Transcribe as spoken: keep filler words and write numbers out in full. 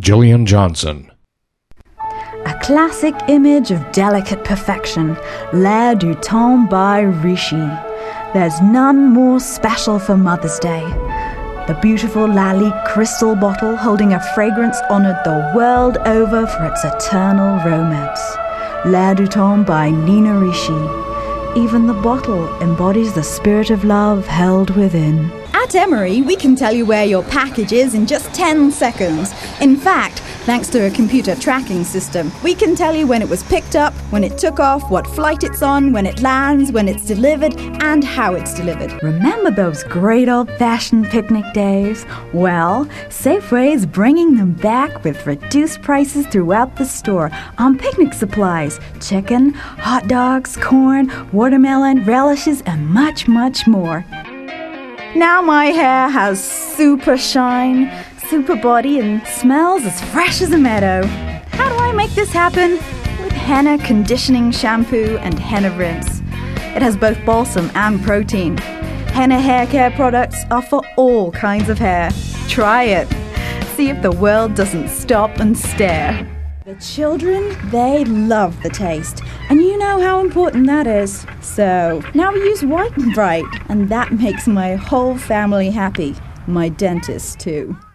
Gillian Johnson. A classic image of delicate perfection, L'air du Temps by Rishi. There's none more special for Mother's Day. The beautiful Lally crystal bottle holding a fragrance honoured the world over for its eternal romance. L'air du Temps by Nina Ricci. Even the bottle embodies the spirit of love held within. At Emery, we can tell you where your package is in just ten seconds. In fact, thanks to a computer tracking system, we can tell you when it was picked up, when it took off, what flight it's on, when it lands, when it's delivered, and how it's delivered. Remember those great old-fashioned picnic days? Well, Safeway's bringing them back with reduced prices throughout the store on picnic supplies, chicken, hot dogs, corn, watermelon, relishes, and much, much more. Now my hair has super shine, super body, and smells as fresh as a meadow. How do I make this happen? With henna conditioning shampoo and henna rinse. It has both balsam and protein. Henna hair care products are for all kinds of hair. Try it. See if the world doesn't stop and stare. The children, they love the taste, and you know how important that is. So, now we use White and Bright, and that makes my whole family happy. My dentist, too.